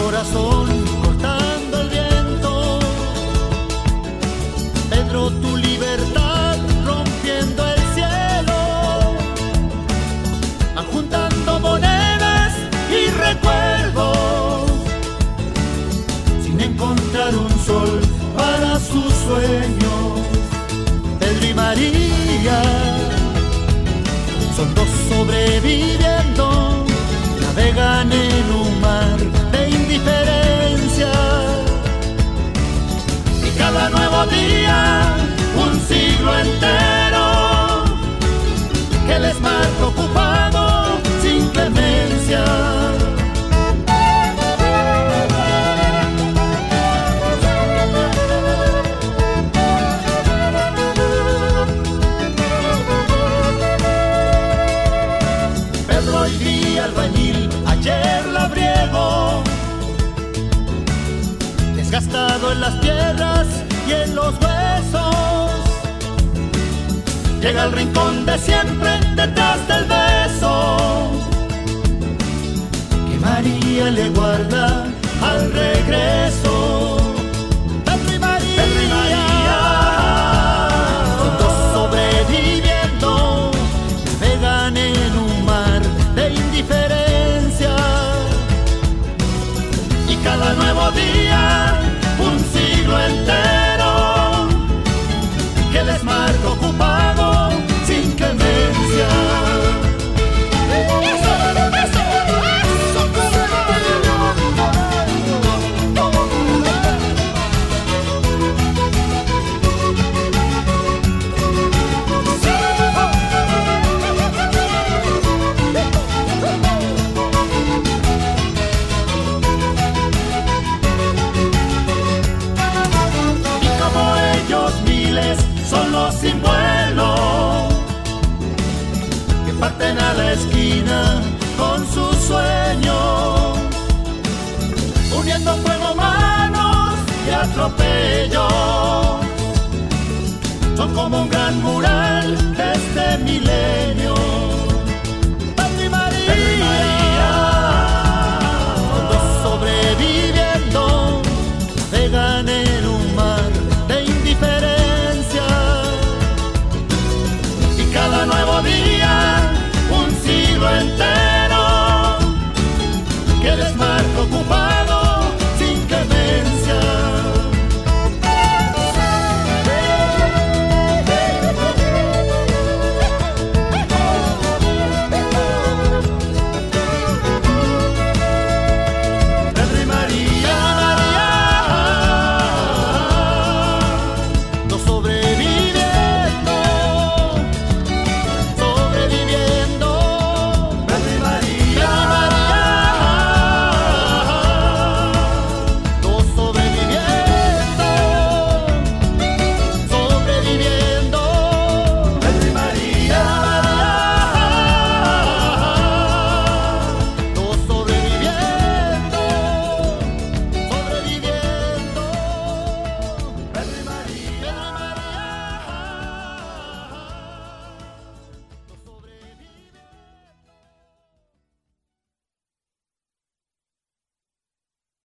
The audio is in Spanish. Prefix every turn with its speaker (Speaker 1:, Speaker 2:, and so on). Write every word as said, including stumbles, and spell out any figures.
Speaker 1: corazón cortando el viento. Pedro, tu libertad rompiendo el cielo. Van juntando monedas y recuerdos sin encontrar un sol para sus sueños. Pedro y María son dos sobreviviendo, navegan en un mar de indiferencia. Y cada nuevo día, un siglo entero, que les marca ocupado sin clemencia. Hoy día albañil, ayer labriego, desgastado en las piedras y en los huesos. Llega al rincón de siempre detrás del beso que María le guarda al regreso. Pedro y María, Pedro y María son dos sobreviviendo, navegan en un mar de indiferencia. Y cada nuevo día, un siglo entero, que les marca ocupado sin clemencia. Son los sin vuelo que parten a la esquina con sus sueños, uniendo fuego, manos y atropello. Son como un gran mural de este milenio. Pedro y María, Pedro y María, son dos sobreviviendo, navegan en un mar de indiferencia. Cada nuevo día, un siglo entero, que les marca ocupar